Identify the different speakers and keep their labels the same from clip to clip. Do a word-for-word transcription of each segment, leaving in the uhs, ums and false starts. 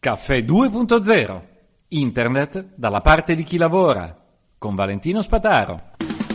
Speaker 1: Caffè due punto zero. Internet dalla parte di chi lavora. Con Valentino Spataro.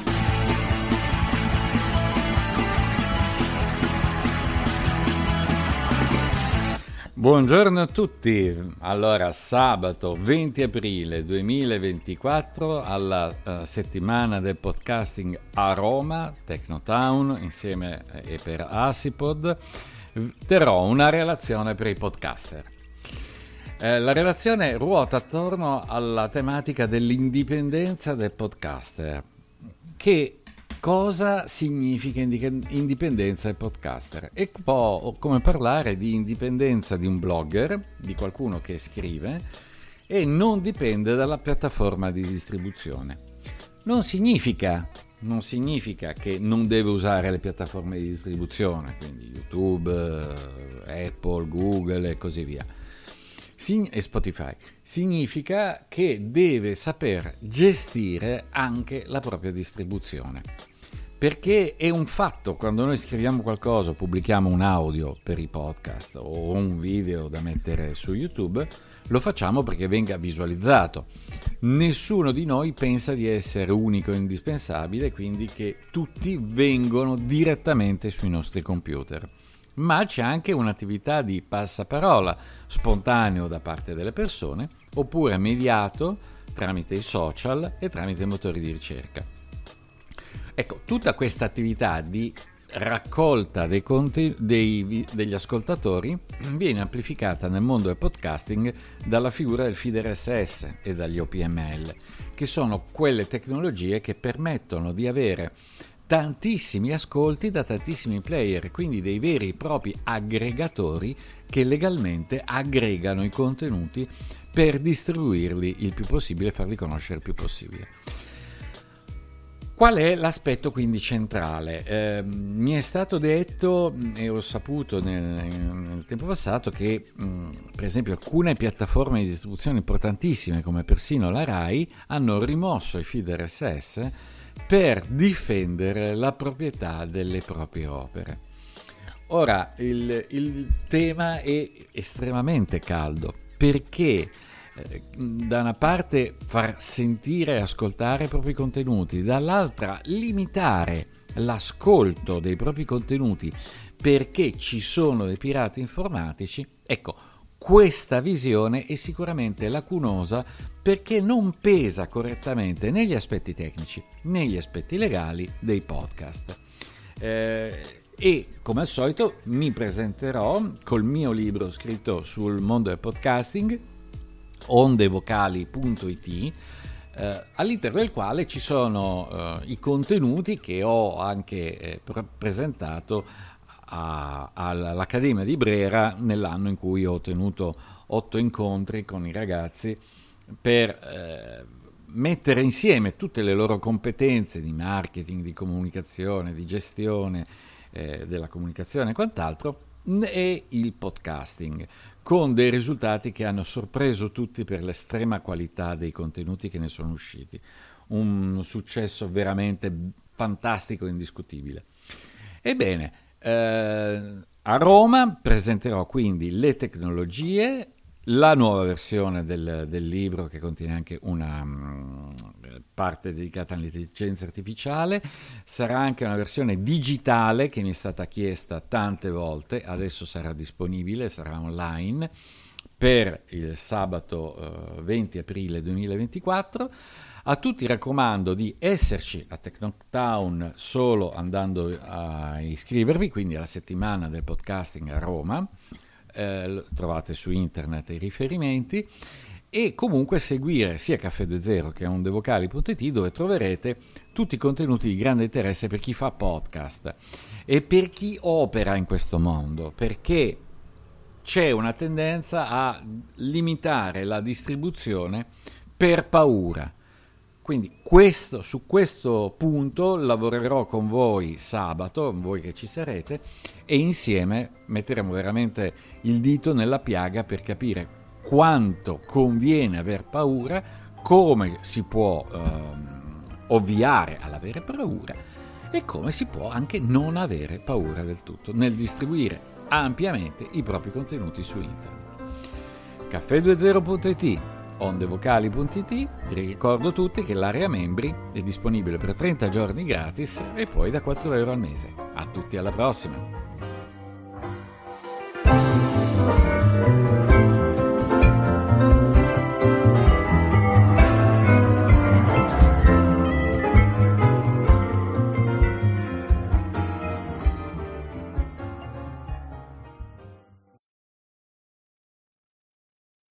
Speaker 1: Buongiorno a tutti. Allora, sabato venti aprile duemilaventiquattro, alla uh, settimana del podcasting a Roma, Technotown, insieme e per Asipod, terrò una relazione per i podcaster. Eh, la relazione ruota attorno alla tematica dell'indipendenza del podcaster. Che cosa significa indipendenza del podcaster? E un po' come parlare di indipendenza di un blogger, di qualcuno che scrive e non dipende dalla piattaforma di distribuzione. Non significa, non significa che non deve usare le piattaforme di distribuzione, quindi YouTube, Apple, Google e così via. E Spotify. Significa che deve saper gestire anche la propria distribuzione, perché è un fatto, quando noi scriviamo qualcosa, pubblichiamo un audio per i podcast o un video da mettere su YouTube, lo facciamo perché venga visualizzato. Nessuno di noi pensa di essere unico e indispensabile, quindi che tutti vengono direttamente sui nostri computer. Ma c'è anche un'attività di passaparola spontaneo da parte delle persone, oppure mediato tramite i social e tramite i motori di ricerca. Ecco, tutta questa attività di raccolta dei conti, dei, degli ascoltatori viene amplificata nel mondo del podcasting dalla figura del feed R S S e dagli O P M L, che sono quelle tecnologie che permettono di avere tantissimi ascolti da tantissimi player, quindi dei veri e propri aggregatori che legalmente aggregano i contenuti per distribuirli il più possibile e farli conoscere il più possibile. Qual è l'aspetto quindi centrale? Eh, mi è stato detto e ho saputo nel, nel tempo passato che mh, per esempio alcune piattaforme di distribuzione importantissime come persino la Rai hanno rimosso i feed R S S per difendere la proprietà delle proprie opere. Ora, il, il tema è estremamente caldo, perché eh, da una parte far sentire e ascoltare i propri contenuti, dall'altra limitare l'ascolto dei propri contenuti perché ci sono dei pirati informatici. Ecco, questa visione è sicuramente lacunosa perché non pesa correttamente negli aspetti tecnici, negli aspetti legali dei podcast. Eh, e come al solito mi presenterò col mio libro scritto sul mondo del podcasting, ondevocali punto it, eh, all'interno del quale ci sono eh, i contenuti che ho anche eh, pre- presentato A, all'Accademia di Brera nell'anno in cui ho tenuto otto incontri con i ragazzi per eh, mettere insieme tutte le loro competenze di marketing, di comunicazione, di gestione eh, della comunicazione e quant'altro e il podcasting, con dei risultati che hanno sorpreso tutti per l'estrema qualità dei contenuti che ne sono usciti. Un successo veramente fantastico e indiscutibile. Ebbene, Eh, a Roma presenterò quindi le tecnologie, la nuova versione del, del libro che contiene anche una um, parte dedicata all'intelligenza artificiale, sarà anche una versione digitale che mi è stata chiesta tante volte, adesso sarà disponibile, sarà online per il sabato uh, venti aprile duemilaventiquattro. A tutti raccomando di esserci a Technotown solo andando a iscrivervi, quindi alla settimana del podcasting a Roma, eh, trovate su internet i riferimenti, e comunque seguire sia Caffè due punto zero che ondevocali punto it, dove troverete tutti i contenuti di grande interesse per chi fa podcast e per chi opera in questo mondo, perché c'è una tendenza a limitare la distribuzione per paura. Quindi questo, su questo punto lavorerò con voi sabato, voi che ci sarete, e insieme metteremo veramente il dito nella piaga per capire quanto conviene aver paura, come si può ehm, ovviare all'avere paura e come si può anche non avere paura del tutto nel distribuire ampiamente i propri contenuti su internet. caffè venti punto it, ondevocali punto it. Vi ricordo tutti che l'area membri è disponibile per trenta giorni gratis e poi da quattro euro al mese. A tutti, alla prossima!